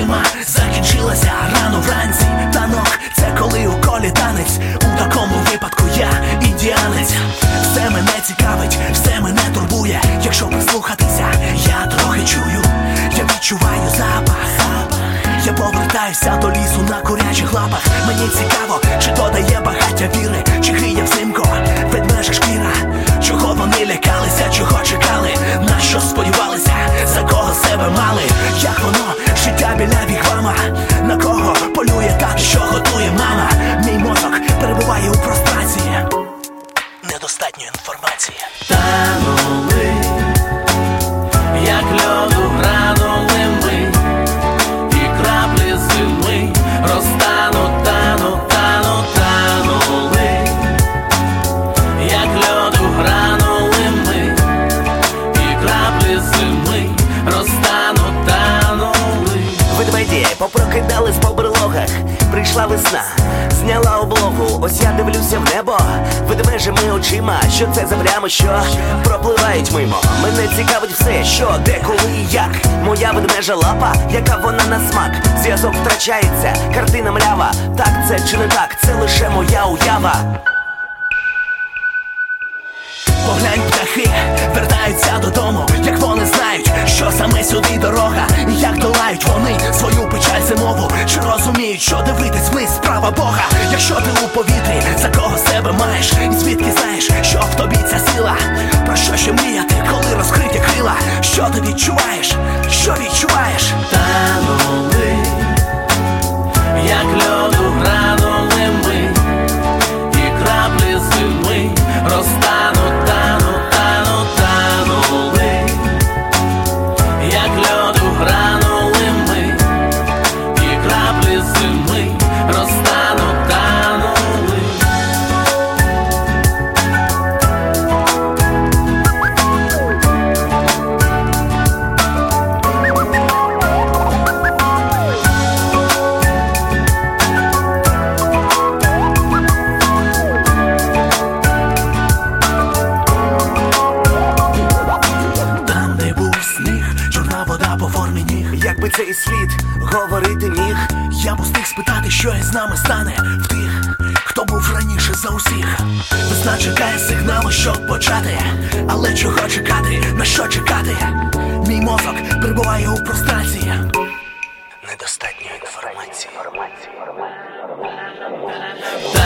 зима закінчилася рано вранці. Танок – це коли у колі танець. У такому випадку я індіанець. Все мене цікавить, все мене турбує. Якщо прислухатися, я трохи чую. Я відчуваю запах. Я повертаюся до лісу на курячих лапах. Мені цікаво, чи то дає багаття віри, чи гріє взимку ведмежа шкіра. Чого вони лякалися, чого чекали, на що сподівалися, за кого себе мали. Як воно, життя біля вігвама, на кого полює так, що готує мама. Мій мозок перебуває у прострації, недостатньо інформації. Танули, як льоду гранули ми, і краплі зими розтануть, тануть, тануть, танули, як льоду гранули ми, і краплі зими розтануть, танули. Ведмеді попрокидались по берлогах. Прийшла весна, зняла облогу. Ось я дивлюся в небо ведмежими очима. Що це за плями, що пропливають мимо? Мене цікавить все, що, де, коли і як. Моя ведмежа лапа, яка вона на смак. Зв'язок втрачається, картина млява. Так це чи не так, це лише моя уява. Поглянь, птахи вертаються додому, як вони знають, що саме сюди дорога. І як долають вони свою печаль зимову. Чи розуміють, що дивитись вниз справа Бога? Якщо ти у повітрі, за кого себе маєш? І звідки знаєш, що в тобі ця сила? Про що ще мріяти, коли розкриті крила? Що ти відчуваєш? Що відчуваєш? Танули, як льоду гранули ми, і краплі зими розтануть, тануть, тануть, танули, як льоду гранули ми, і краплі зими розтануть, танули. Якби цей слід говорити міг, я б устиг спитати, що із нами стане в тих, хто був раніше за усіх. Весна чекає сигналу, щоб почати. Але чого чекати, на що чекати? Мій мозок перебуває у прострації, недостатньо інформації.